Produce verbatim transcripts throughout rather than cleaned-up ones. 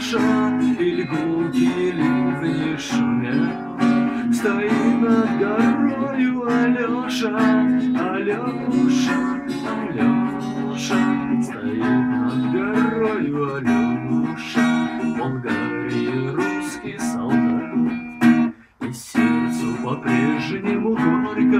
Алеша, и льгунки ливни шумят. Стоит над горою Алеша, Алеша, Алеша. Стоит над горою Алеша, Болгарии русский солдат. И сердцу по-прежнему горько,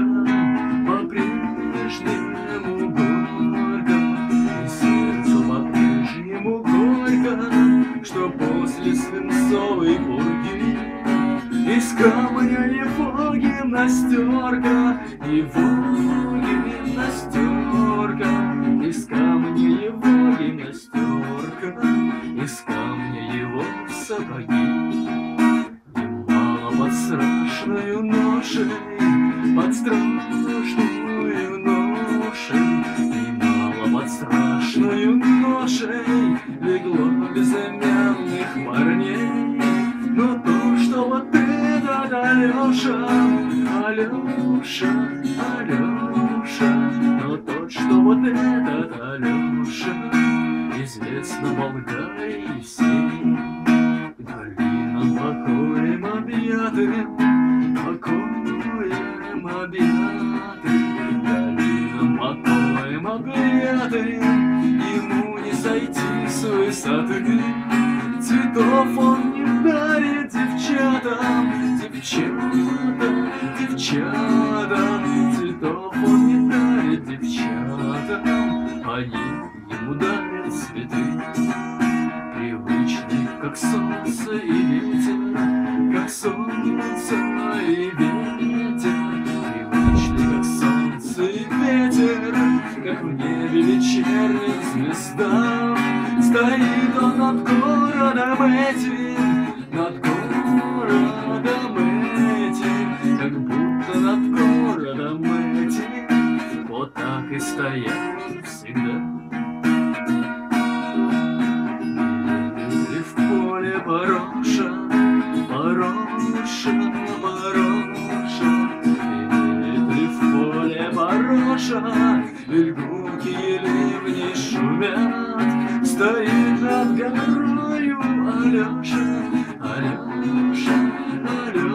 по-прежнему горько. И сердцу по-прежнему горько, что после свинцовой пурги из камня его гимнастерка, его гимнастерка, из камня его гимнастерка, из камня его сапоги. Немало под страшною ношей, под страшною ношей, немало под страшною ношей легло безымянных парней. Но то, что вот этот Алеша, Алеша, Алеша, но тот, что вот этот Алеша, известно Болгарии всей. Долинам покоем объятым, покоем объятым, долинам покоем объятым, ему не сойти с высоты. Цветов он не дарит девчатам, девчатам, девчатам. Цветов он не дарит девчатам, они ему дарят цветы. Привычный, как солнце и ветер, как солнце и ветер. Привычный, как солнце и ветер, как в небе вечерних звезда. Стоит он над городом этим, над городом этим, как будто над городом этим, вот так и стоят всегда. Или в поле Пороша, Пороша, Пороша, или в поле Пороша, льгунки и ливни шумят. Стоит над горою Алеша, Алеша, Алеша.